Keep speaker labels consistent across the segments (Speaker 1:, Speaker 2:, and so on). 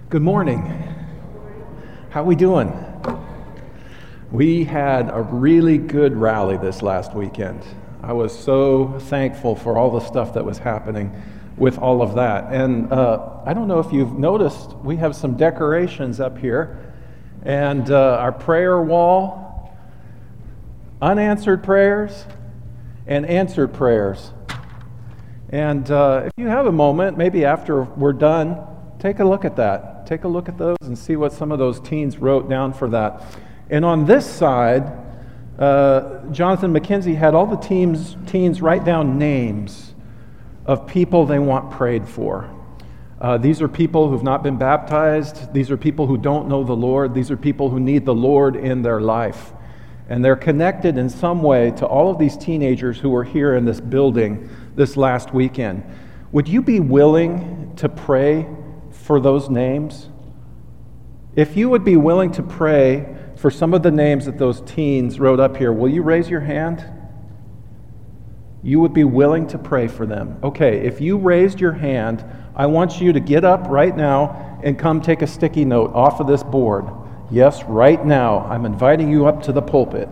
Speaker 1: Good morning. How we doing? We had a really good rally this last weekend. I was so thankful for all the stuff that was happening with all of that. And I don't know if you've noticed, we have some decorations up here. And our prayer wall, unanswered prayers, and answered prayers. And if you have a moment, maybe after we're done, take a look at that. Take a look at those and see what some of those teens wrote down for that. And on this side, Jonathan McKenzie had all the teens write down names of people they want prayed for. These are people who've not been baptized. These are people who don't know the Lord. These are people who need the Lord in their life. And they're connected in some way to all of these teenagers who were here in this building this last weekend. Would you be willing to pray for those names? If you would be willing to pray for some of the names that those teens wrote up here, will you raise your hand? You would be willing to pray for them. Okay, if you raised your hand, I want you to get up right now and come take a sticky note off of this board. Yes, right now. I'm inviting you up to the pulpit.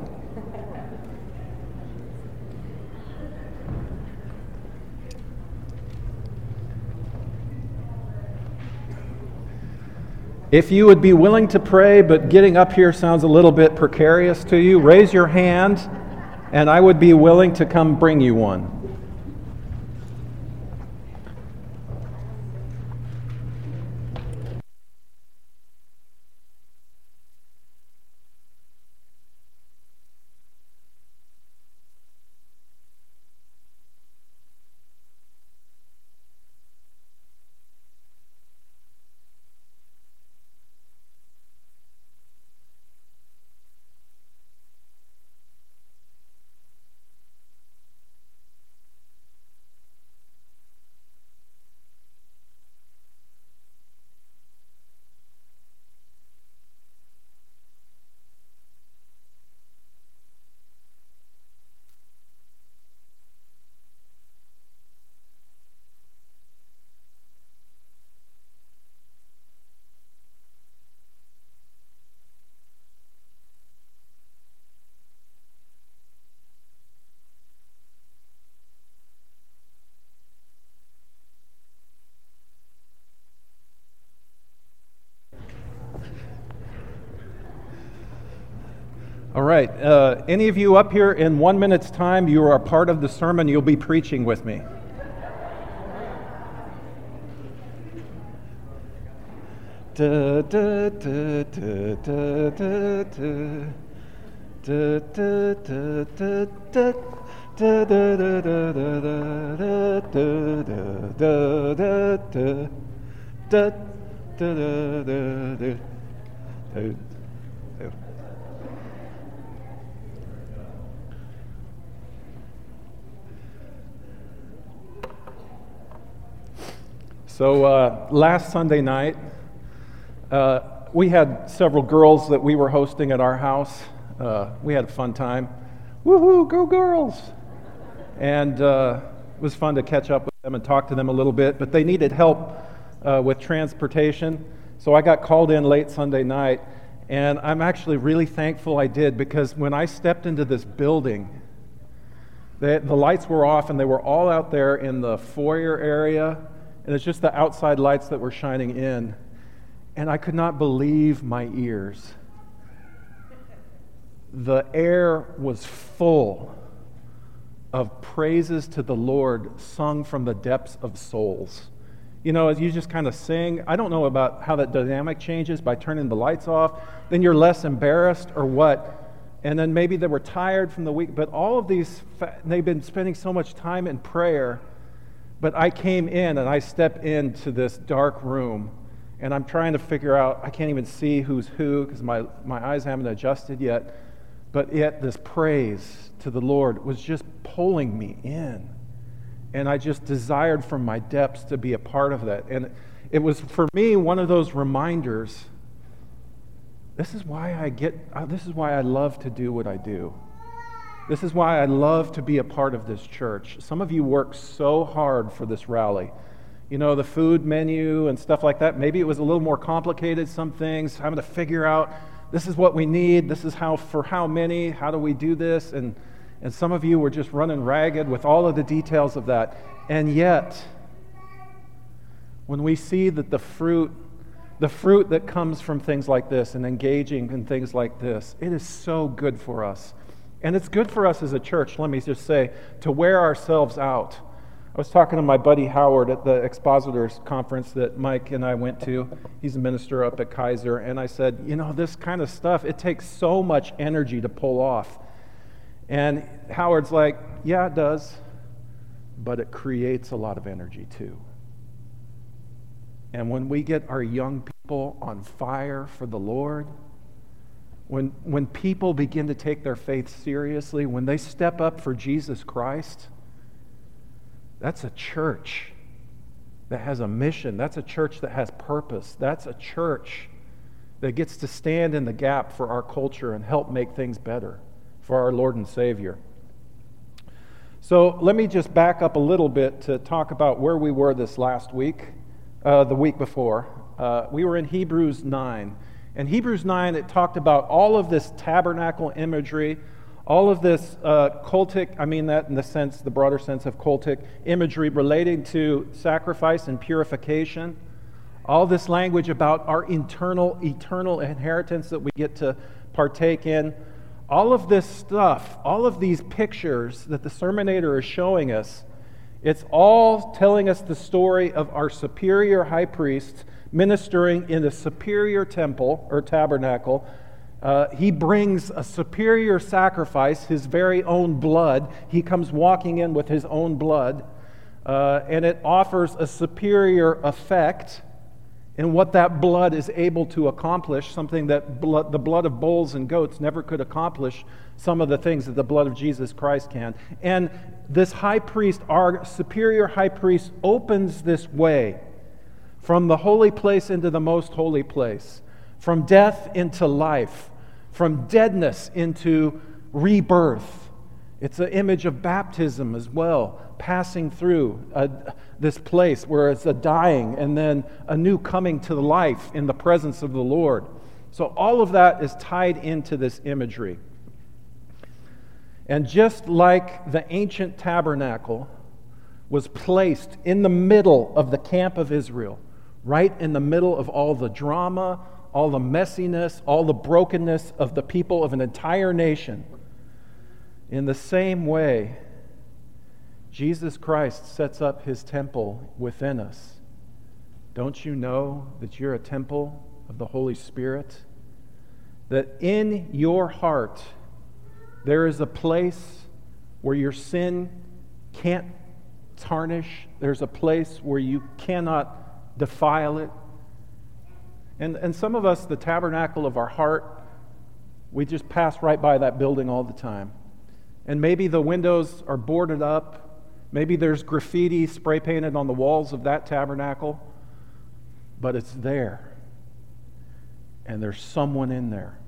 Speaker 1: If you would be willing to pray, but getting up here sounds a little bit precarious to you, raise your hand, and I would be willing to come bring you one. All right, any of you up here in 1 minute's time, you are a part of the sermon, you'll be preaching with me. Da, da, da, da, da, da, da. Da, da, da, da, da. Da, da, da, da, da, da, da, da, da. Da, da, da, da, da. So last Sunday night, we had several girls that we were hosting at our house. We had a fun time. Woohoo, go girls! And it was fun to catch up with them and talk to them a little bit, but they needed help with transportation. So I got called in late Sunday night, and I'm actually really thankful I did, because when I stepped into this building, the lights were off and they were all out there in the foyer area. And it's just the outside lights that were shining in. And I could not believe my ears. The air was full of praises to the Lord sung from the depths of souls. You know, as you just kind of sing, I don't know about how that dynamic changes by turning the lights off. Then you're less embarrassed or what. And then maybe they were tired from the week. But all of these, they've been spending so much time in prayer. But I came in and I stepped into this dark room, and I'm trying to figure out, I can't even see who's who because my eyes haven't adjusted yet. But yet this praise to the Lord was just pulling me in. And I just desired from my depths to be a part of that. And it was, for me, one of those reminders, this is why I love to do what I do. This is why I love to be a part of this church. Some of you work so hard for this rally. the food menu and stuff like that. Maybe it was a little more complicated, some things, having to figure out, this is what we need, this is for how many, how do we do this? And some of you were just running ragged with all of the details of that. And yet, when we see that the fruit that comes from things like this and engaging in things like this, it is so good for us. And it's good for us as a church, let me just say, to wear ourselves out. I was talking to my buddy Howard at the Expositors Conference that Mike and I went to. He's a minister up at Kaiser. And I said, this kind of stuff, it takes so much energy to pull off. And Howard's like, yeah, it does. But it creates a lot of energy too. And when we get our young people on fire for the Lord, when people begin to take their faith seriously, when they step up for Jesus Christ, that's a church that has a mission. That's a church that has purpose. That's a church that gets to stand in the gap for our culture and help make things better for our Lord and Savior. So let me just back up a little bit to talk about where we were this last week, the week before. We were in Hebrews 9. And Hebrews 9, it talked about all of this tabernacle imagery, all of this cultic, I mean that in the broader sense of cultic imagery relating to sacrifice and purification. All this language about our eternal inheritance that we get to partake in. All of this stuff, all of these pictures that the Sermonator is showing us, it's all telling us the story of our superior high priest ministering in a superior temple or tabernacle. He brings a superior sacrifice, his very own blood. He comes walking in with his own blood, and it offers a superior effect in what that blood is able to accomplish, something that the blood of bulls and goats never could accomplish, some of the things that the blood of Jesus Christ can. And this high priest, our superior high priest, opens this way from the holy place into the most holy place, from death into life, from deadness into rebirth. It's an image of baptism as well, passing through this place where it's a dying and then a new coming to life in the presence of the Lord. So all of that is tied into this imagery. And just like the ancient tabernacle was placed in the middle of the camp of Israel, right in the middle of all the drama, all the messiness, all the brokenness of the people of an entire nation, in the same way, Jesus Christ sets up his temple within us. Don't you know that you're a temple of the Holy Spirit? That in your heart there is a place where your sin can't tarnish. There's a place where you cannot defile it. And some of us, the tabernacle of our heart, we just pass right by that building all the time. And maybe the windows are boarded up. Maybe there's graffiti spray painted on the walls of that tabernacle. But it's there. And there's someone in there.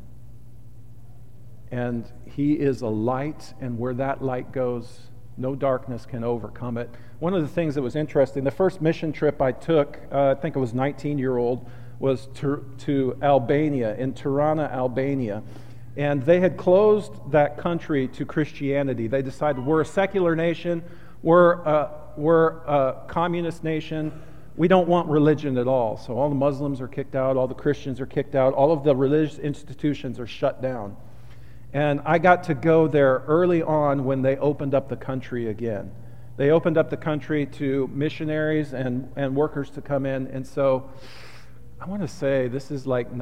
Speaker 1: And he is a light, and where that light goes, no darkness can overcome it. One of the things that was interesting, the first mission trip I took, I think I was 19-year-old, was to Albania, in Tirana, Albania. And they had closed that country to Christianity. They decided, we're a secular nation, we're a communist nation, we don't want religion at all. So all the Muslims are kicked out, all the Christians are kicked out, all of the religious institutions are shut down. And I got to go there early on when they opened up the country again. They opened up the country to missionaries and workers to come in. And so I want to say this is like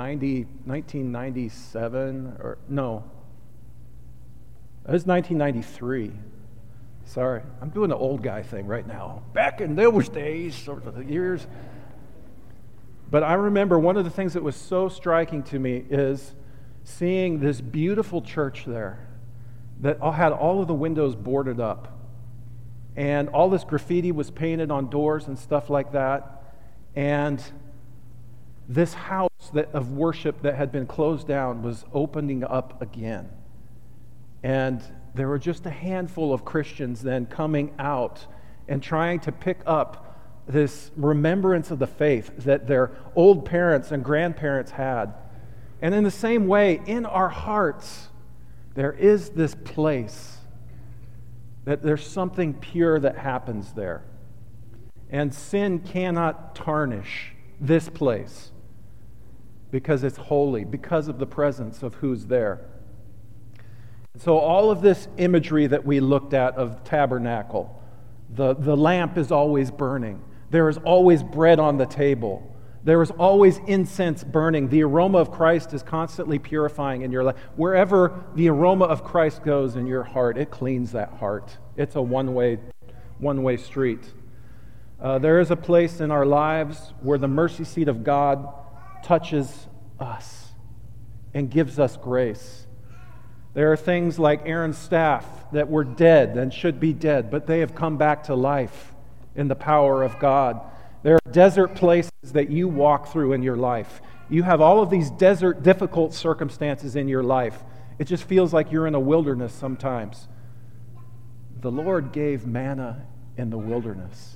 Speaker 1: 1997, or no, it was 1993. Sorry, I'm doing the old guy thing right now. Back in those days, sort of the years. But I remember one of the things that was so striking to me is seeing this beautiful church there that had all of the windows boarded up. And all this graffiti was painted on doors and stuff like that. And this house of worship that had been closed down was opening up again. And there were just a handful of Christians then coming out and trying to pick up this remembrance of the faith that their old parents and grandparents had. And in the same way, in our hearts, there is this place that there's something pure that happens there. And sin cannot tarnish this place because it's holy, because of the presence of who's there. So all of this imagery that we looked at of tabernacle, the lamp is always burning. There is always bread on the table. There is always incense burning. The aroma of Christ is constantly purifying in your life. Wherever the aroma of Christ goes in your heart, it cleans that heart. It's a one-way street. There is a place in our lives where the mercy seat of God touches us and gives us grace. There are things like Aaron's staff that were dead and should be dead, but they have come back to life in the power of God. There are desert places that you walk through in your life. You have all of these desert, difficult circumstances in your life. It just feels like you're in a wilderness sometimes. The Lord gave manna in the wilderness.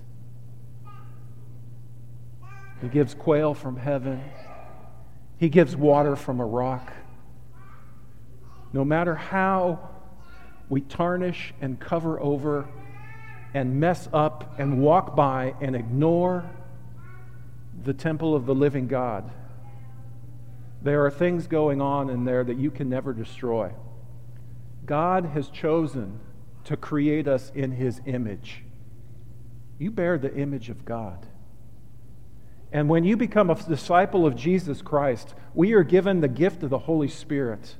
Speaker 1: He gives quail from heaven. He gives water from a rock. No matter how we tarnish and cover over and mess up and walk by and ignore the temple of the living God, there are things going on in there that you can never destroy. God has chosen to create us in His image. You bear the image of God. And when you become a disciple of Jesus Christ, we are given the gift of the Holy Spirit.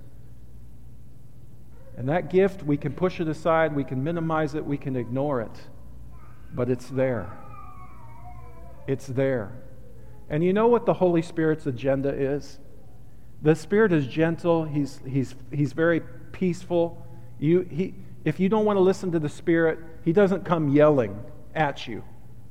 Speaker 1: And that gift, we can push it aside, we can minimize it, we can ignore it. But it's there. It's there. And you know what the Holy Spirit's agenda is? The Spirit is gentle. He's very peaceful. If you don't want to listen to the Spirit, He doesn't come yelling at you.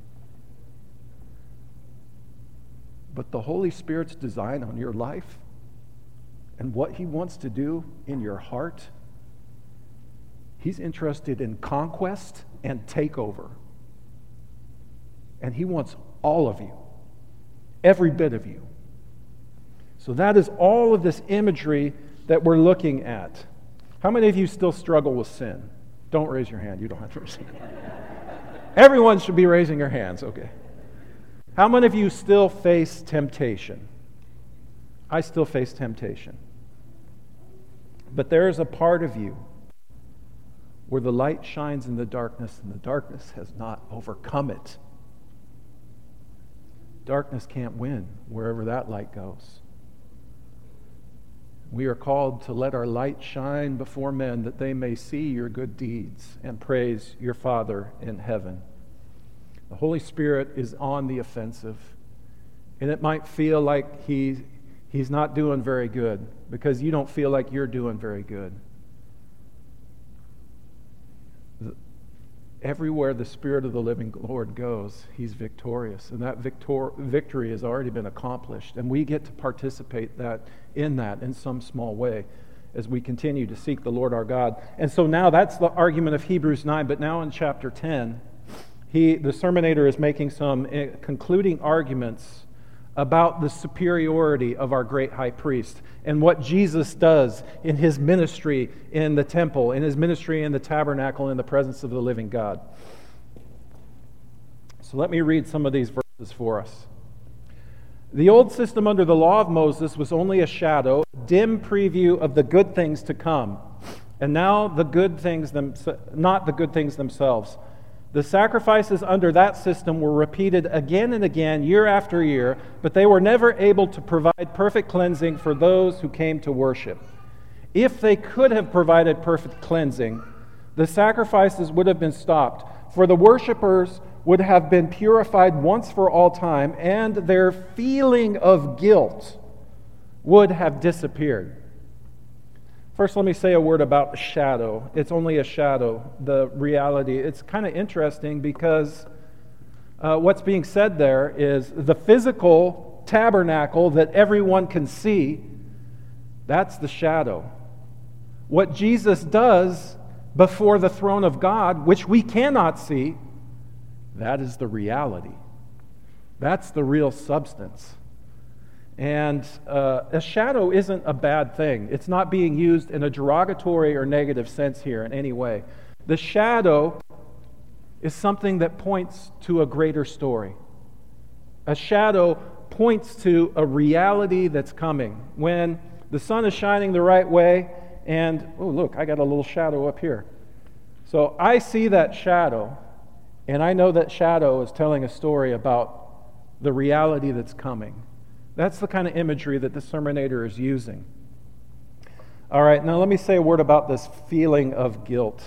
Speaker 1: But the Holy Spirit's design on your life and what He wants to do in your heart, He's interested in conquest and takeover. And He wants all of you, every bit of you. So that is all of this imagery that we're looking at. How many of you still struggle with sin? Don't raise your hand. You don't have to raise your hand. Everyone should be raising their hands. Okay. How many of you still face temptation? I still face temptation. But there is a part of you where the light shines in the darkness and the darkness has not overcome it. Darkness can't win wherever that light goes. We are called to let our light shine before men that they may see your good deeds and praise your Father in heaven. The Holy Spirit is on the offensive, and it might feel like He's not doing very good because you don't feel like you're doing very good. Everywhere the Spirit of the living Lord goes, He's victorious, and that victory has already been accomplished, and we get to participate in that in some small way as we continue to seek the Lord our God. And so now that's the argument of Hebrews 9, but now in chapter 10, the sermonator is making some concluding arguments about the superiority of our great high priest and what Jesus does in His ministry in the temple, in His ministry in the tabernacle, in the presence of the living God. So let me read some of these verses for us. The old system under the law of Moses was only a shadow, a dim preview of the good things to come, and now not the good things themselves. The sacrifices under that system were repeated again and again, year after year, but they were never able to provide perfect cleansing for those who came to worship. If they could have provided perfect cleansing, the sacrifices would have been stopped, for the worshipers would have been purified once for all time, and their feeling of guilt would have disappeared. First, let me say a word about the shadow. It's only a shadow, the reality. It's kind of interesting because what's being said there is the physical tabernacle that everyone can see, that's the shadow. What Jesus does before the throne of God, which we cannot see, that is the reality. That's the real substance. And a shadow isn't a bad thing. It's not being used in a derogatory or negative sense here in any way. The shadow is something that points to a greater story. A shadow points to a reality that's coming. When the sun is shining the right way, and, oh, look, I got a little shadow up here. So I see that shadow, and I know that shadow is telling a story about the reality that's coming. That's the kind of imagery that the Sermonator is using. All right, now let me say a word about this feeling of guilt.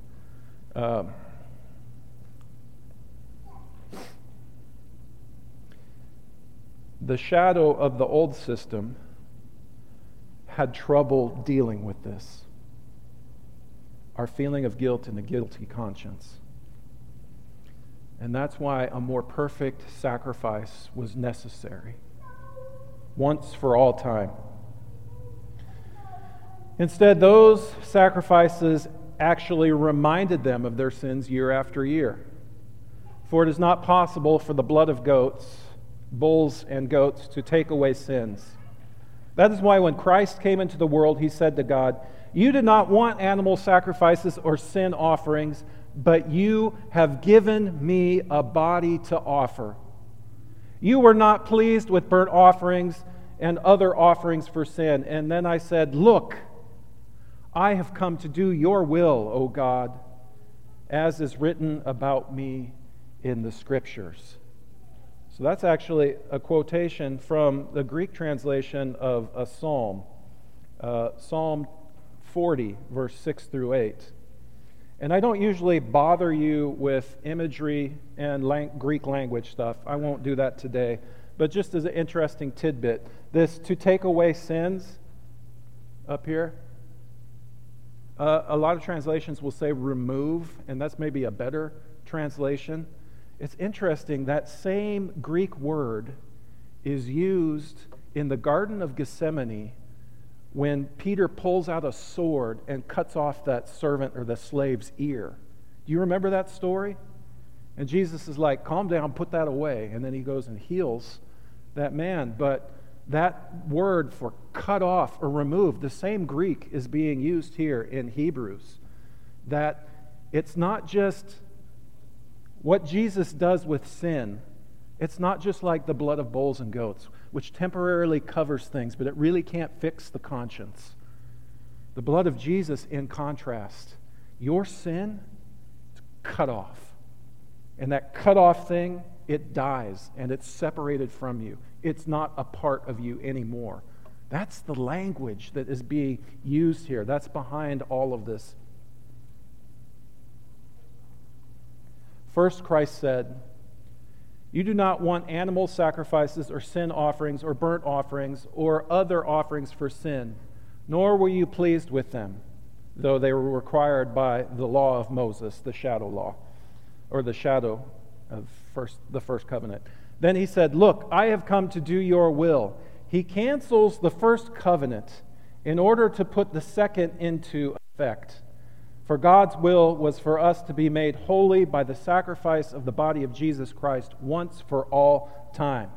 Speaker 1: The shadow of the old system had trouble dealing with this. Our feeling of guilt and a guilty conscience. And that's why a more perfect sacrifice was necessary. Once for all time. Instead, those sacrifices actually reminded them of their sins year after year. For it is not possible for the blood of goats, bulls and goats, to take away sins. That is why when Christ came into the world, he said to God, "You did not want animal sacrifices or sin offerings, but you have given me a body to offer. You were not pleased with burnt offerings and other offerings for sin." And then I said, "Look, I have come to do your will, O God, as is written about me in the Scriptures." So that's actually a quotation from the Greek translation of a psalm, Psalm 40, verse 6 through 8. And I don't usually bother you with imagery and Greek language stuff. I won't do that today. But just as an interesting tidbit, this "to take away sins" up here, a lot of translations will say "remove," and that's maybe a better translation. It's interesting, that same Greek word is used in the Garden of Gethsemane when Peter pulls out a sword and cuts off that servant or the slave's ear. Do you remember that story? And Jesus is like, "Calm down, put that away." And then he goes and heals that man. But that word for cut off or remove, the same Greek is being used here in Hebrews. That it's not just what Jesus does with sin. It's not just like the blood of bulls and goats, which temporarily covers things, but it really can't fix the conscience. The blood of Jesus, in contrast, your sin is cut off. And that cut off thing, it dies and it's separated from you. It's not a part of you anymore. That's the language that is being used here. That's behind all of this. First, Christ said, "You do not want animal sacrifices or sin offerings or burnt offerings or other offerings for sin, nor were you pleased with them, though they were required by the law of Moses," the shadow law, or the shadow of the first covenant. Then he said, "Look, I have come to do your will." He cancels the first covenant in order to put the second into effect. For God's will was for us to be made holy by the sacrifice of the body of Jesus Christ once for all time.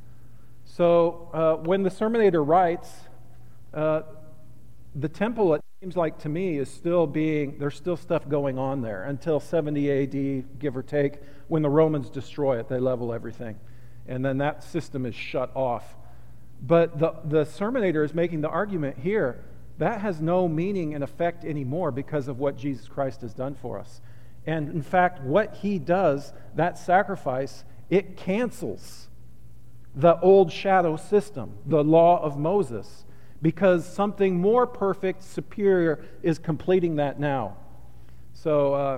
Speaker 1: So when the Sermonator writes, the temple, it seems like to me, is still there's still stuff going on there until 70 AD, give or take, when the Romans destroy it. They level everything. And then that system is shut off. But the Sermonator is making the argument here that has no meaning and effect anymore because of what Jesus Christ has done for us. And in fact, what he does, that sacrifice, it cancels the old shadow system, the law of Moses, because something more perfect, superior, is completing that now. So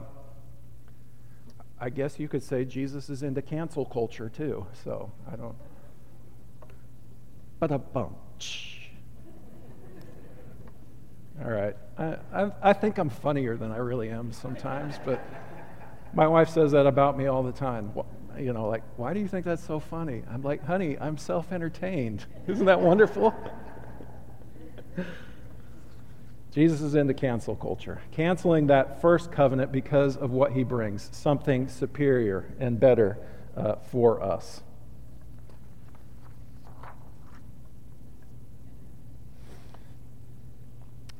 Speaker 1: I guess you could say Jesus is into cancel culture too. So I don't. Ba-da-bum-ch. All right. I think I'm funnier than I really am sometimes, but my wife says that about me all the time. You know, like, "Why do you think that's so funny?" I'm like, "Honey, I'm self-entertained." Isn't that wonderful? Jesus is into cancel culture, canceling that first covenant because of what he brings, something superior and better for us.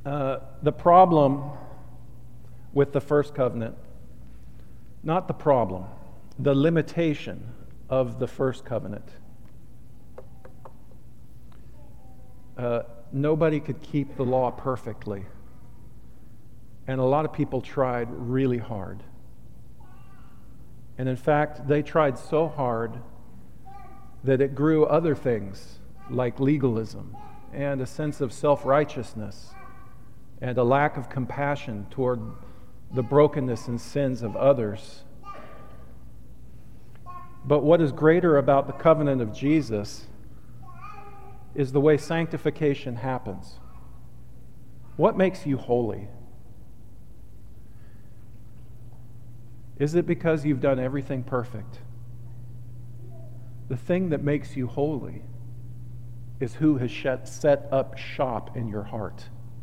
Speaker 1: The problem with the first covenant, not the problem, the limitation of the first covenant. Nobody could keep the law perfectly. And a lot of people tried really hard. And in fact, they tried so hard that it grew other things like legalism and a sense of self-righteousness and a lack of compassion toward the brokenness and sins of others. But what is greater about the covenant of Jesus is the way sanctification happens. What makes you holy? Is it because you've done everything perfect? The thing that makes you holy is who has set up shop in your heart.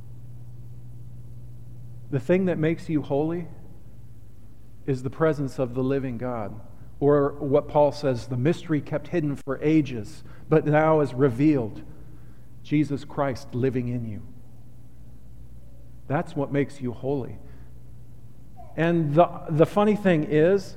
Speaker 1: The thing that makes you holy is the presence of the living God. Or what Paul says, the mystery kept hidden for ages, but now is revealed. Jesus Christ living in you. That's what makes you holy. And the funny thing is,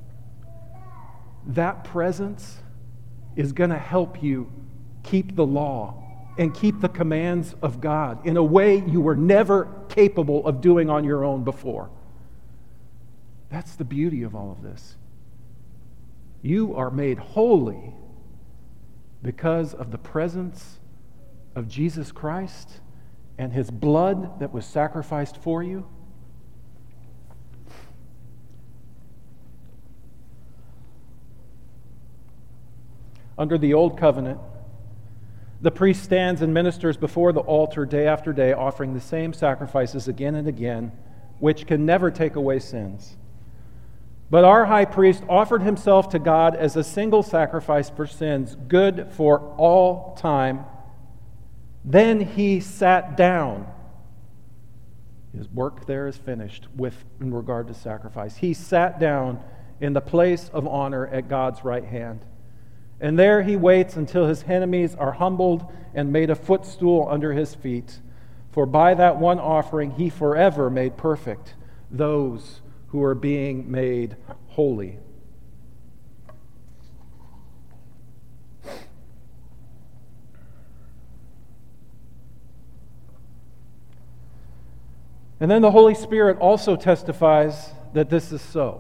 Speaker 1: that presence is going to help you keep the law and keep the commands of God in a way you were never capable of doing on your own before. That's the beauty of all of this. You are made holy because of the presence of Jesus Christ and His blood that was sacrificed for you. Under the Old Covenant, the priest stands and ministers before the altar day after day, offering the same sacrifices again and again, which can never take away sins. But our high priest offered himself to God as a single sacrifice for sins, good for all time. Then he sat down. His work there is finished in regard to sacrifice. He sat down in the place of honor at God's right hand. And there he waits until his enemies are humbled and made a footstool under his feet. For by that one offering he forever made perfect those who are being made holy. And then the Holy Spirit also testifies that this is so.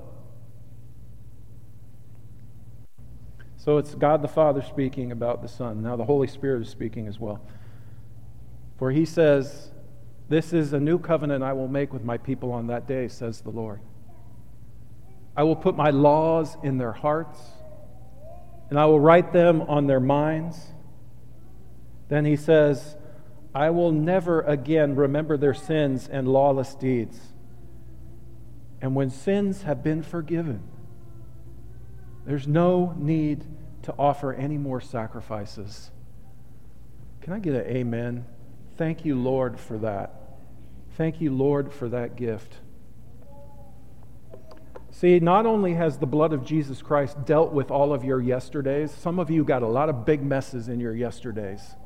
Speaker 1: So it's God the Father speaking about the Son. Now the Holy Spirit is speaking as well. For he says, "This is a new covenant I will make with my people on that day, says the Lord. I will put my laws in their hearts, and I will write them on their minds." Then he says, "I will never again remember their sins and lawless deeds." And when sins have been forgiven, there's no need to offer any more sacrifices. Can I get an amen? Thank you, Lord, for that. Thank you, Lord, for that gift. See, not only has the blood of Jesus Christ dealt with all of your yesterdays, some of you got a lot of big messes in your yesterdays.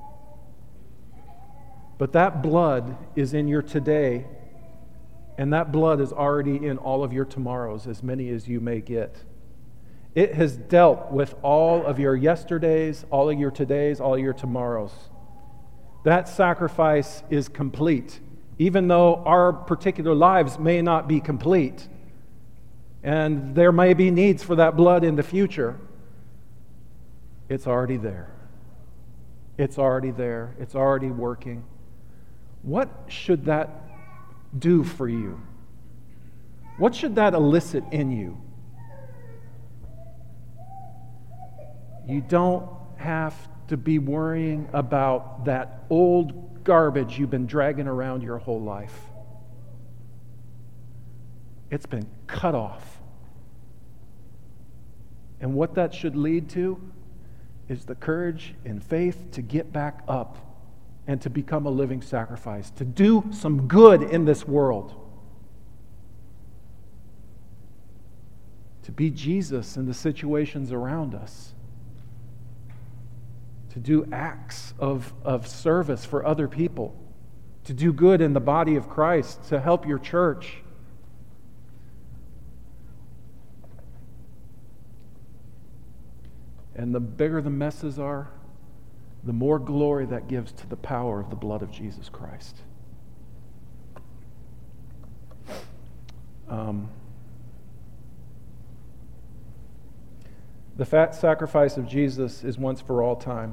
Speaker 1: But that blood is in your today, and that blood is already in all of your tomorrows, as many as you may get. It has dealt with all of your yesterdays, all of your todays, all of your tomorrows. That sacrifice is complete, even though our particular lives may not be complete. And there may be needs for that blood in the future. It's already there. It's already there. It's already working. What should that do for you? What should that elicit in you? You don't have to be worrying about that old garbage you've been dragging around your whole life. It's been cut off. And what that should lead to is the courage and faith to get back up and to become a living sacrifice, to do some good in this world, to be Jesus in the situations around us, to do acts of service for other people, to do good in the body of Christ, to help your church. And the bigger the messes are, the more glory that gives to the power of the blood of Jesus Christ. The fat sacrifice of Jesus is once for all time.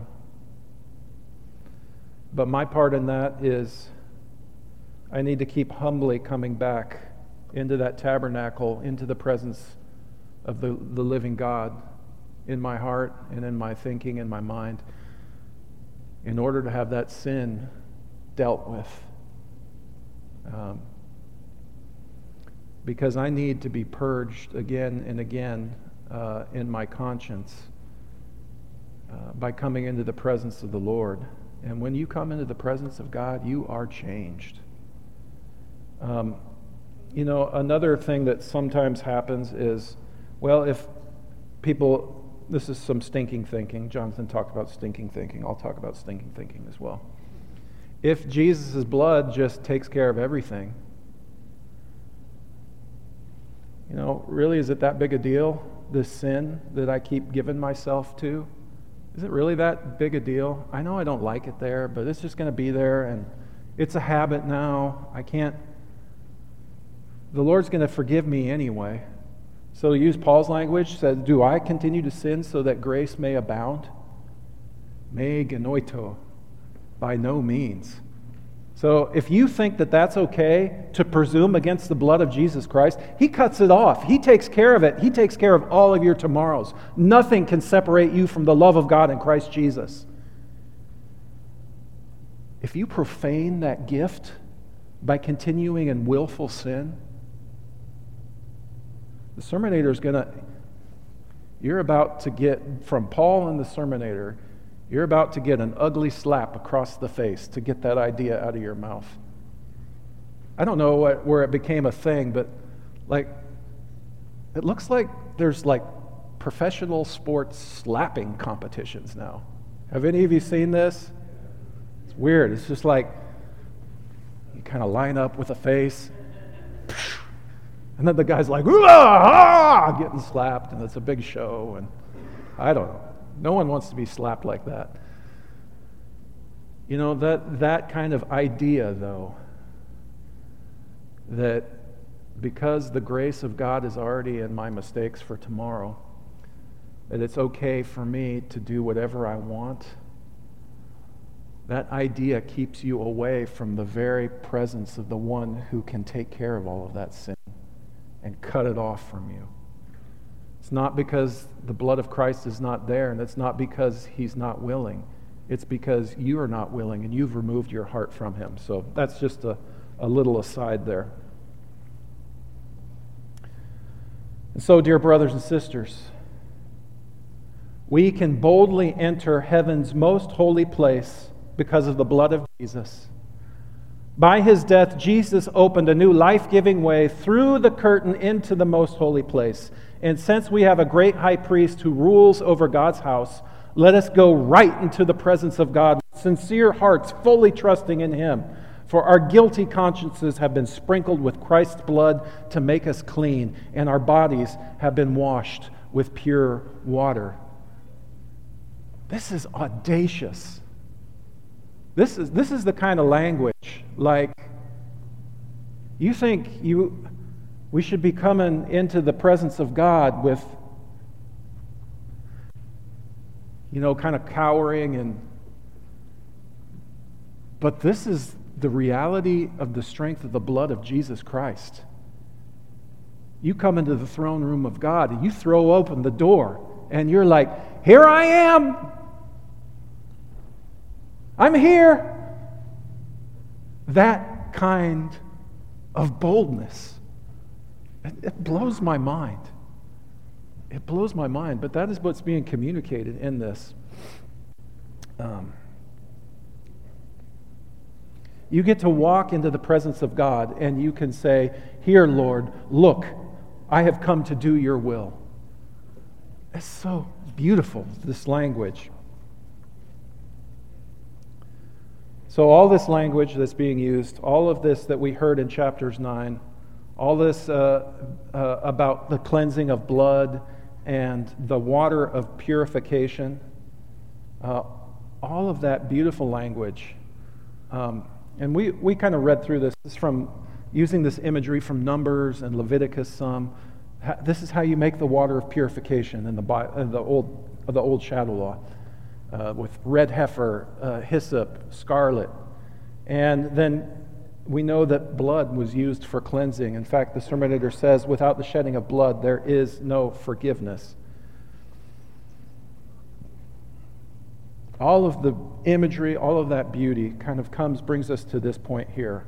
Speaker 1: But my part in that is I need to keep humbly coming back into that tabernacle, into the presence of the living God in my heart and in my thinking and my mind, in order to have that sin dealt with. Because I need to be purged again and again in my conscience by coming into the presence of the Lord. And when you come into the presence of God, you are changed. Another thing that sometimes happens is, well, if people... This is some stinking thinking. Jonathan talked about stinking thinking. I'll talk about stinking thinking as well. If Jesus' blood just takes care of everything, really, is it that big a deal, this sin that I keep giving myself to? Is it really that big a deal? I know I don't like it there, but it's just going to be there, and it's a habit now. The Lord's going to forgive me anyway. So to use Paul's language, said, do I continue to sin so that grace may abound? Me genoito, by no means. So if you think that that's okay to presume against the blood of Jesus Christ, He cuts it off. He takes care of it. He takes care of all of your tomorrows. Nothing can separate you from the love of God in Christ Jesus. If you profane that gift by continuing in willful sin, the Sermonator is you're about to get, from Paul and the Sermonator, you're about to get an ugly slap across the face to get that idea out of your mouth. I don't know where it became a thing, but it looks like there's professional sports slapping competitions now. Have any of you seen this? It's weird. It's just like you kind of line up with a face, and then the guy's like, getting slapped, and it's a big show, and I don't know. No one wants to be slapped like that. That kind of idea, though, that because the grace of God is already in my mistakes for tomorrow, that it's okay for me to do whatever I want, that idea keeps you away from the very presence of the one who can take care of all of that sin and cut it off from you. It's not because the blood of Christ is not there, and it's not because He's not willing. It's because you are not willing and you've removed your heart from Him. So that's just a little aside there. And so, dear brothers and sisters, we can boldly enter heaven's most holy place because of the blood of Jesus. By His death, Jesus opened a new life-giving way through the curtain into the most holy place. And since we have a great high priest who rules over God's house, let us go right into the presence of God with sincere hearts, fully trusting in Him. For our guilty consciences have been sprinkled with Christ's blood to make us clean, and our bodies have been washed with pure water. This is audacious. This is the kind of language, you think we should be coming into the presence of God with, kind of cowering, but this is the reality of the strength of the blood of Jesus Christ. You come into the throne room of God and you throw open the door and you're like, here I am. I'm here. That kind of boldness. It blows my mind. It blows my mind, but that is what's being communicated in this. You get to walk into the presence of God and you can say, here, Lord, look, I have come to do your will. It's so beautiful, this language. So all this language that's being used, all of this that we heard in chapters 9, all this about the cleansing of blood and the water of purification, all of that beautiful language. And we kind of read through this. This is from using this imagery from Numbers and Leviticus some. This is how you make the water of purification in the old shadow law, with red heifer, hyssop, scarlet. And then we know that blood was used for cleansing. In fact, the sermon editor says, without the shedding of blood, there is no forgiveness. All of the imagery, all of that beauty kind of brings us to this point here.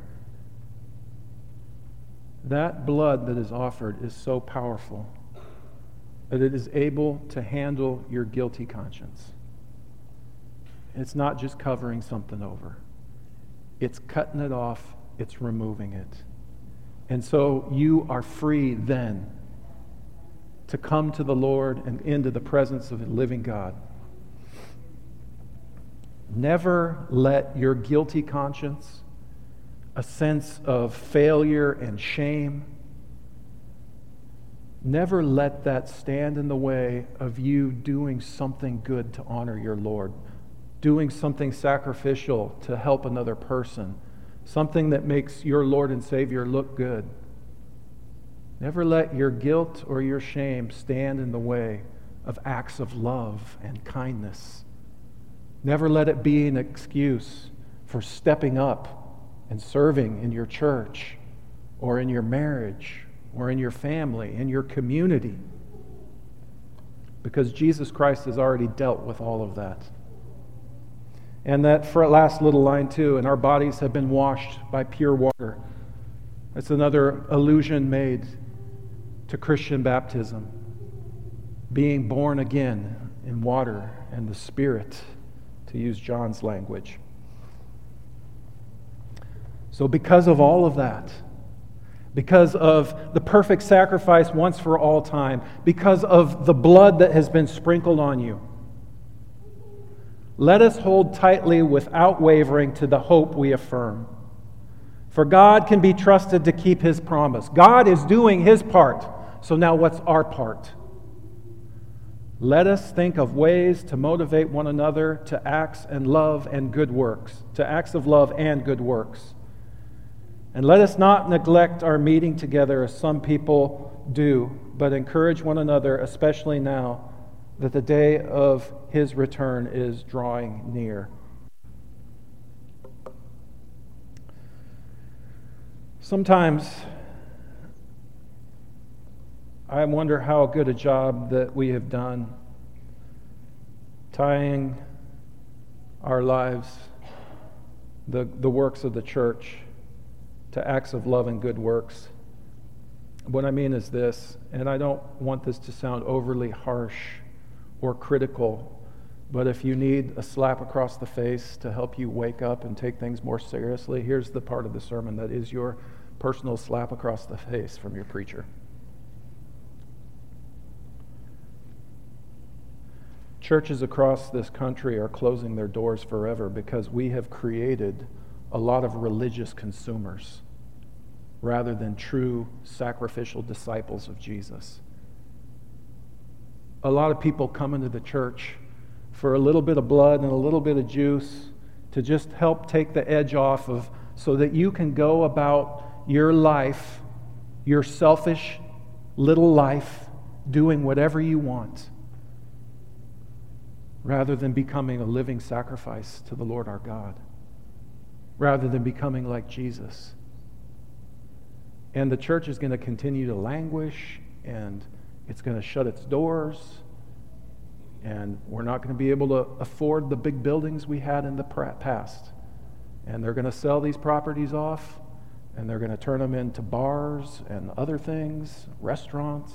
Speaker 1: That blood that is offered is so powerful that it is able to handle your guilty conscience. It's not just covering something over. It's cutting it off. It's removing it. And so you are free then to come to the Lord and into the presence of the living God. Never let your guilty conscience, a sense of failure and shame, never let that stand in the way of you doing something good to honor your Lord, doing something sacrificial to help another person, something that makes your Lord and Savior look good. Never let your guilt or your shame stand in the way of acts of love and kindness. Never let it be an excuse for stepping up and serving in your church or in your marriage or in your family, in your community. Because Jesus Christ has already dealt with all of that. And that last little line too, and our bodies have been washed by pure water. That's another allusion made to Christian baptism. Being born again in water and the Spirit, to use John's language. So because of all of that, because of the perfect sacrifice once for all time, because of the blood that has been sprinkled on you, let us hold tightly without wavering to the hope we affirm. For God can be trusted to keep His promise. God is doing His part. So now what's our part? Let us think of ways to motivate one another to acts of love and good works. And let us not neglect our meeting together as some people do, but encourage one another, especially now that the day of His return is drawing near. Sometimes I wonder how good a job that we have done tying our lives, the works of the church, to acts of love and good works. What I mean is this, and I don't want this to sound overly harsh or critical, but if you need a slap across the face to help you wake up and take things more seriously, here's the part of the sermon that is your personal slap across the face from your preacher. Churches across this country are closing their doors forever because we have created a lot of religious consumers rather than true sacrificial disciples of Jesus. A lot of people come into the church for a little bit of blood and a little bit of juice to just help take the edge off of, so that you can go about your life, your selfish little life, doing whatever you want, rather than becoming a living sacrifice to the Lord our God, rather than becoming like Jesus. And the church is going to continue to languish, and it's going to shut its doors, and we're not going to be able to afford the big buildings we had in the past. And they're going to sell these properties off, and they're going to turn them into bars and other things, restaurants,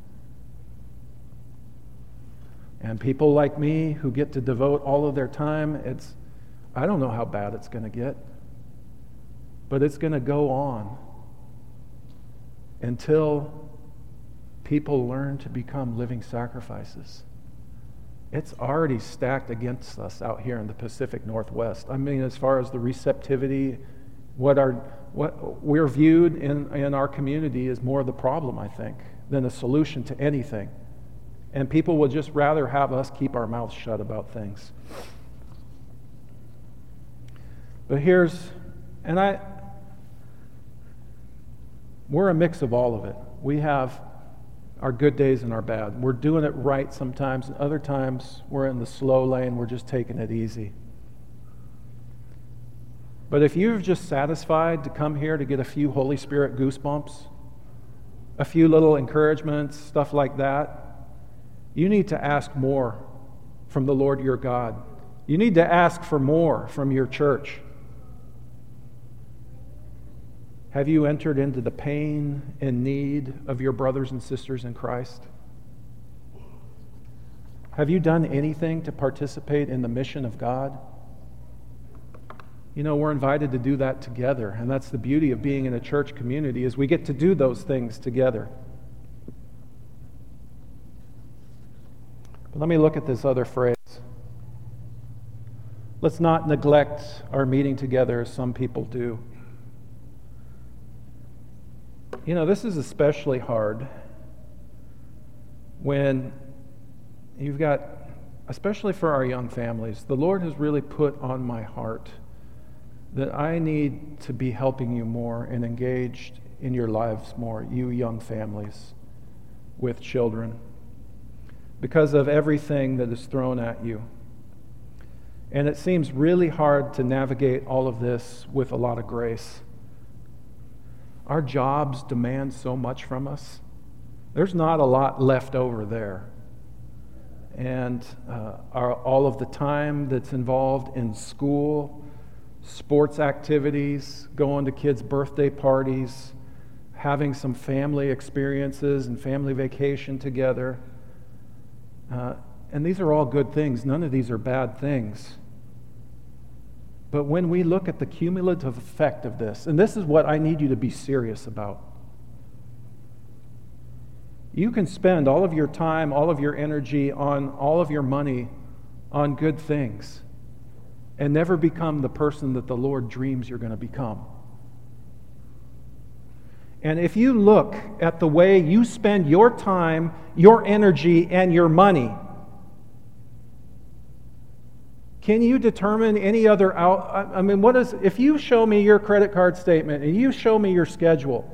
Speaker 1: and people like me who get to devote all of their time. I don't know how bad it's going to get, but it's going to go on until people learn to become living sacrifices. it's already stacked against us out here in the Pacific Northwest. I mean, as far as the receptivity, what we're viewed in our community is more the problem, I think, than a solution to anything. And people would just rather have us keep our mouths shut about things. But we're a mix of all of it. We have our good days and our bad. We're doing it right sometimes, and other times we're in the slow lane, we're just taking it easy. But if you're just satisfied to come here to get a few Holy Spirit goosebumps, a few little encouragements, stuff like that, you need to ask more from the Lord your God. You need to ask for more from your church. Have you entered into the pain and need of your brothers and sisters in Christ? Have you done anything to participate in the mission of God? You know, we're invited to do that together, and that's the beauty of being in a church community, is we get to do those things together. But let me look at this other phrase. Let's not neglect our meeting together as some people do. You know, this is especially hard when you've got, especially for our young families, the Lord has really put on my heart that I need to be helping you more and engaged in your lives more, you young families with children, because of everything that is thrown at you. And it seems really hard to navigate all of this with a lot of grace. Our jobs demand so much from us. There's not a lot left over there. And all of the time that's involved in school, sports activities, going to kids' birthday parties, having some family experiences and family vacation together. And these are all good things. None of these are bad things. But when we look at the cumulative effect of this, and this is what I need you to be serious about. You can spend all of your time, all of your energy, on all of your money on good things and never become the person that the Lord dreams you're going to become. And if you look at the way you spend your time, your energy, and your money, can you determine any other if you show me your credit card statement and you show me your schedule,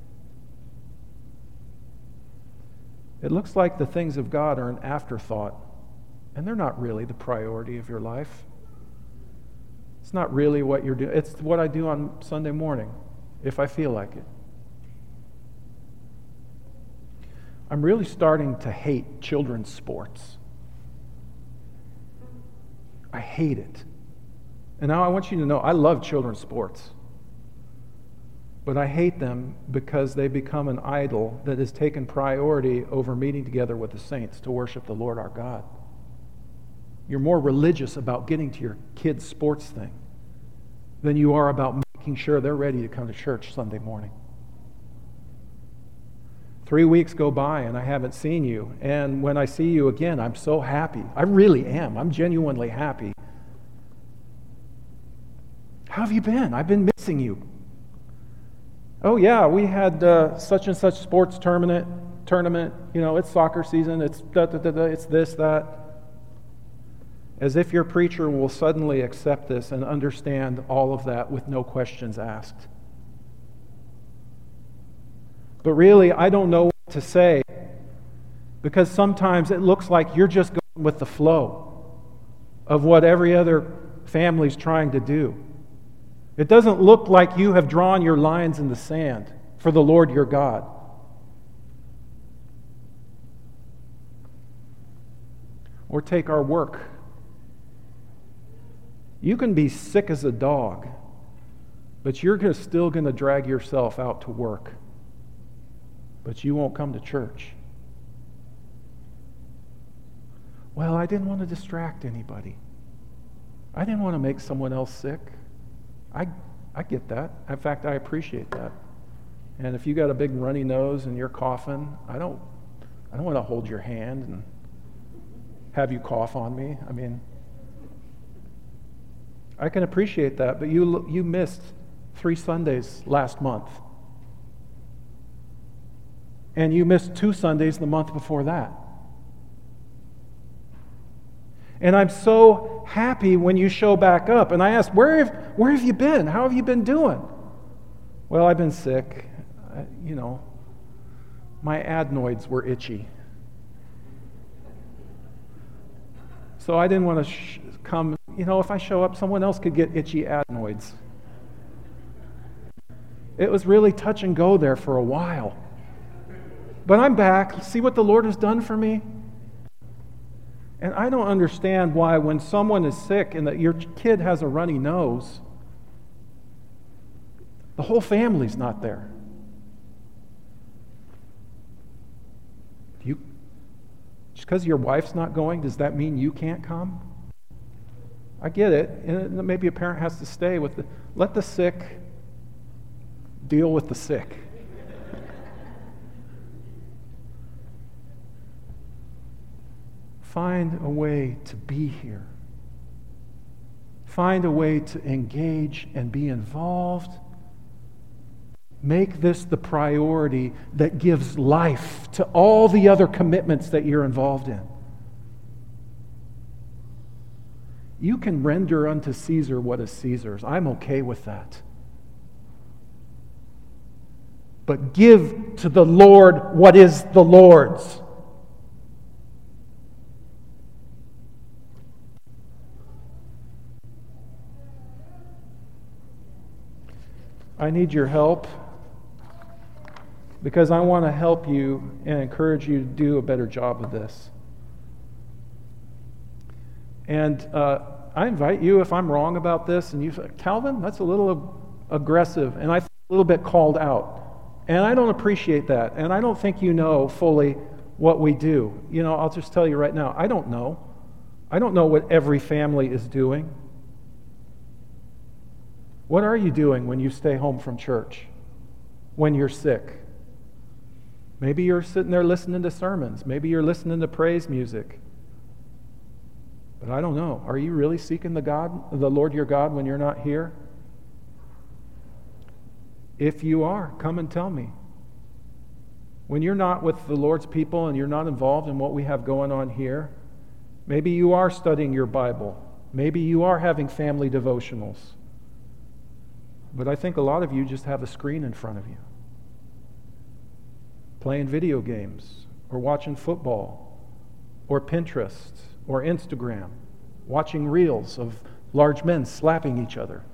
Speaker 1: it looks like the things of God are an afterthought, and they're not really the priority of your life. It's not really what you're doing. It's what I do on Sunday morning, if I feel like it. I'm really starting to hate children's sports. I hate it. And now I want you to know, I love children's sports. But I hate them because they become an idol that has taken priority over meeting together with the saints to worship the Lord our God. You're more religious about getting to your kids' sports thing than you are about making sure they're ready to come to church Sunday morning. 3 weeks go by and I haven't seen you. And when I see you again, I'm so happy. I really am. I'm genuinely happy. How have you been? I've been missing you. Oh yeah, we had such and such sports tournament. You know, it's soccer season. It's it's this, that. As if your preacher will suddenly accept this and understand all of that with no questions asked. But really, I don't know what to say, because sometimes it looks like you're just going with the flow of what every other family's trying to do. It doesn't look like you have drawn your lines in the sand for the Lord your God. Or take our work. You can be sick as a dog, but you're still going to drag yourself out to work. But you won't come to church. Well, I didn't want to distract anybody. I didn't want to make someone else sick. I get that. In fact, I appreciate that. And if you got a big runny nose and you're coughing, I don't want to hold your hand and have you cough on me. I mean, I can appreciate that, but you missed 3 Sundays last month. And you missed 2 Sundays the month before that. And I'm so happy when you show back up. And I ask, where have you been? How have you been doing? Well, I've been sick. My adenoids were itchy. So I didn't want to come. If I show up, someone else could get itchy adenoids. It was really touch and go there for a while. But I'm back. See what the Lord has done for me? And I don't understand why when someone is sick and that your kid has a runny nose, the whole family's not there. Just because your wife's not going, does that mean you can't come? I get it. And maybe a parent has to stay with let the sick deal with the sick. Find a way to be here. Find a way to engage and be involved. Make this the priority that gives life to all the other commitments that you're involved in. You can render unto Caesar what is Caesar's. I'm okay with that. But give to the Lord what is the Lord's. I need your help because I want to help you and encourage you to do a better job of this. And I invite you, if I'm wrong about this, and you say, Calvin, that's a little aggressive, and I feel a little bit called out. And I don't appreciate that, and I don't think you know fully what we do. I'll just tell you right now, I don't know. I don't know what every family is doing. What are you doing when you stay home from church? When you're sick? Maybe you're sitting there listening to sermons. Maybe you're listening to praise music. But I don't know. Are you really seeking the Lord your God when you're not here? If you are, come and tell me. When you're not with the Lord's people and you're not involved in what we have going on here, maybe you are studying your Bible. Maybe you are having family devotionals. But I think a lot of you just have a screen in front of you, playing video games, or watching football, or Pinterest, or Instagram, watching reels of large men slapping each other.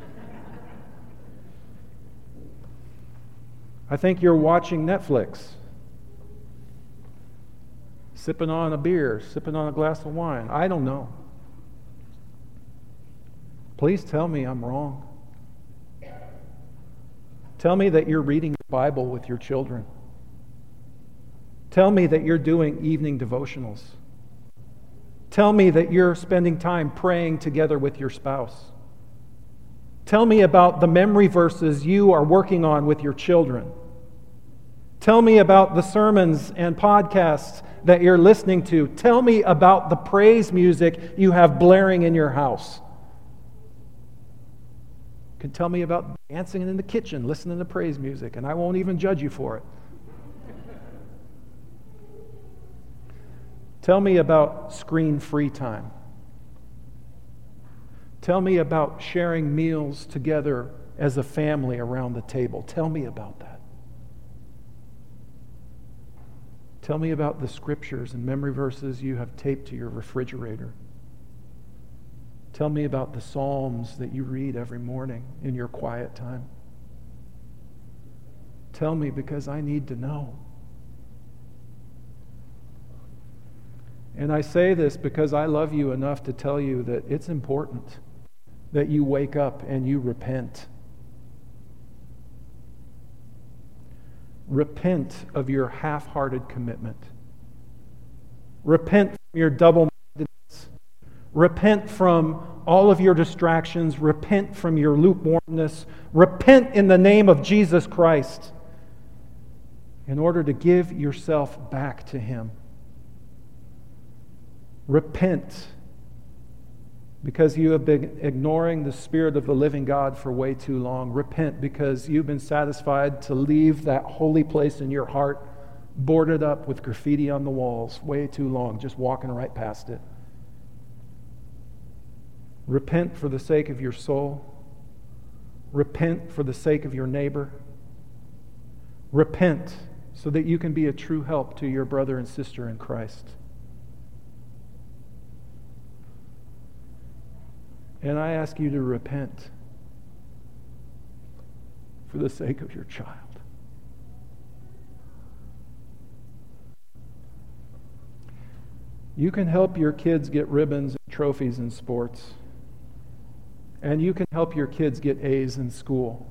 Speaker 1: I think you're watching Netflix, sipping on a beer, sipping on a glass of wine. I don't know. Please tell me I'm wrong. Tell me that you're reading the Bible with your children. Tell me that you're doing evening devotionals. Tell me that you're spending time praying together with your spouse. Tell me about the memory verses you are working on with your children. Tell me about the sermons and podcasts that you're listening to. Tell me about the praise music you have blaring in your house. You can tell me about dancing in the kitchen, listening to praise music, and I won't even judge you for it. Tell me about screen-free time. Tell me about sharing meals together as a family around the table. Tell me about that. Tell me about the scriptures and memory verses you have taped to your refrigerator. Tell me about the Psalms that you read every morning in your quiet time. Tell me, because I need to know. And I say this because I love you enough to tell you that it's important that you wake up and you repent. Repent of your half-hearted commitment. Repent from your double-mindedness. Repent from all of your distractions. Repent from your lukewarmness. Repent in the name of Jesus Christ in order to give yourself back to Him. Repent, because you have been ignoring the Spirit of the living God for way too long. Repent, because you've been satisfied to leave that holy place in your heart boarded up with graffiti on the walls way too long, just walking right past it. Repent for the sake of your soul. Repent for the sake of your neighbor. Repent so that you can be a true help to your brother and sister in Christ. And I ask you to repent for the sake of your child. You can help your kids get ribbons and trophies in sports. And you can help your kids get A's in school.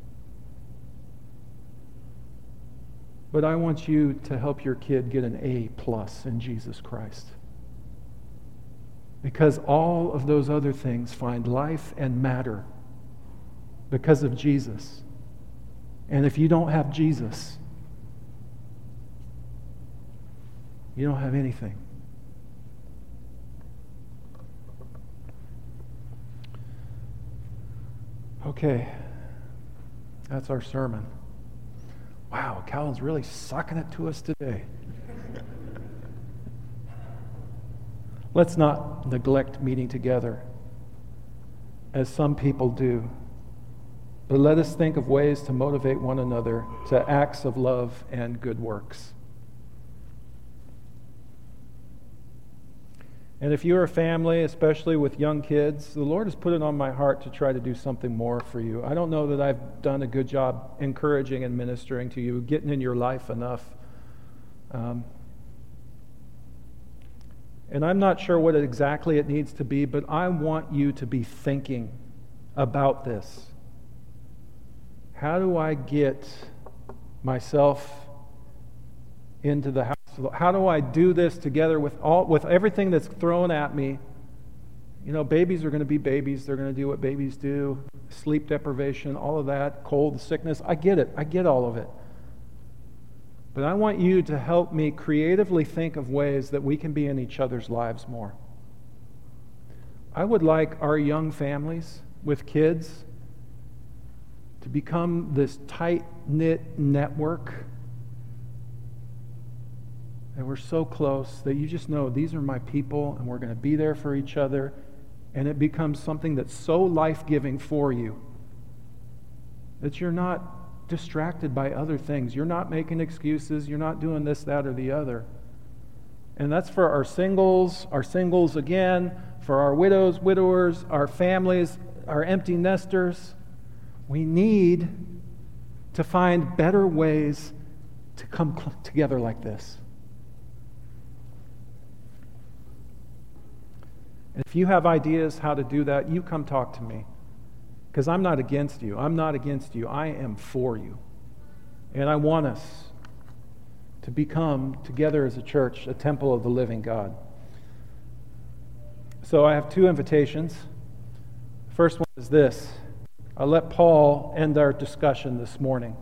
Speaker 1: But I want you to help your kid get an A+ in Jesus Christ. Because all of those other things find life and matter because of Jesus. And if you don't have Jesus, you don't have anything. Okay, that's our sermon. Wow, Calvin's really sucking it to us today. Let's not neglect meeting together, as some people do, but let us think of ways to motivate one another to acts of love and good works. And if you're a family, especially with young kids, the Lord has put it on my heart to try to do something more for you. I don't know that I've done a good job encouraging and ministering to you, getting in your life enough. And I'm not sure what exactly it needs to be, but I want you to be thinking about this. How do I get myself into the house? How do I do this together with everything that's thrown at me? You know, babies are going to be babies. They're going to do what babies do. Sleep deprivation, all of that, cold, sickness. I get it. I get all of it. But I want you to help me creatively think of ways that we can be in each other's lives more. I would like our young families with kids to become this tight-knit network. And we're so close that you just know these are my people and we're going to be there for each other. And it becomes something that's so life-giving for you that you're not distracted by other things. You're not making excuses. You're not doing this, that, or the other. And that's for our singles again, for our widows, widowers, our families, our empty nesters. We need to find better ways to come together like this. And if you have ideas how to do that, you come talk to me. Because I'm not against you. I'm not against you. I am for you. And I want us to become, together as a church, a temple of the living God. So I have two invitations. The first one is this. I'll let Paul end our discussion this morning.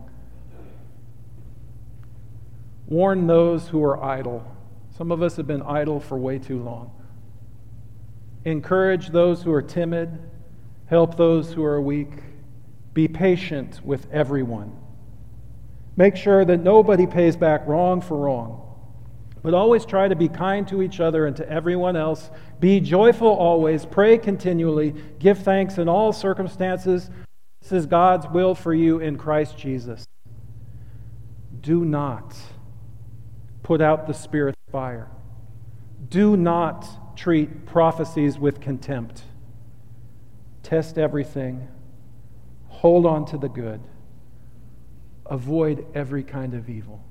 Speaker 1: Warn those who are idle. Some of us have been idle for way too long. Encourage those who are timid. Help those who are weak. Be patient with everyone. Make sure that nobody pays back wrong for wrong. But always try to be kind to each other and to everyone else. Be joyful always. Pray continually. Give thanks in all circumstances. This is God's will for you in Christ Jesus. Do not put out the Spirit's fire. Do not treat prophecies with contempt. Test everything. Hold on to the good. Avoid every kind of evil.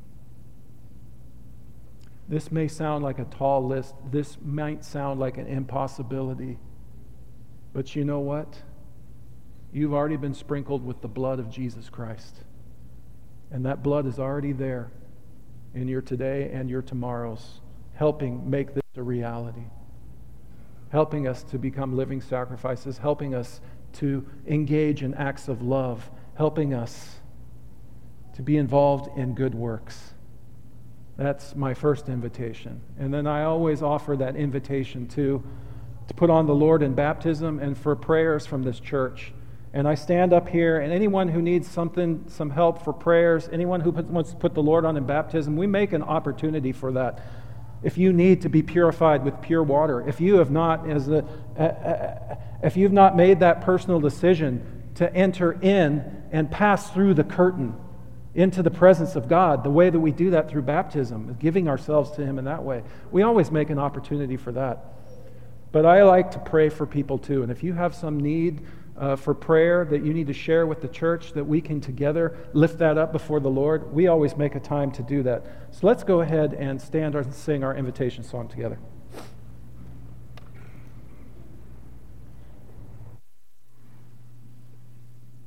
Speaker 1: This may sound like a tall list. This might sound like an impossibility. But you know what? You've already been sprinkled with the blood of Jesus Christ. And that blood is already there in your today and your tomorrows, helping make this a reality. Helping us to become living sacrifices, helping us to engage in acts of love, helping us to be involved in good works. That's my first invitation. And then I always offer that invitation to put on the Lord in baptism and for prayers from this church. And I stand up here, and anyone who needs some help for prayers, anyone who wants to put the Lord on in baptism, we make an opportunity for that. If you need to be purified with pure water, if you have not if you've not made that personal decision to enter in and pass through the curtain into the presence of God, the way that we do that through baptism, giving ourselves to Him in that way, we always make an opportunity for that. But I like to pray for people too, and if you have some need for prayer that you need to share with the church, that we can together lift that up before the Lord, we always make a time to do that. So let's go ahead and stand and sing our invitation song together.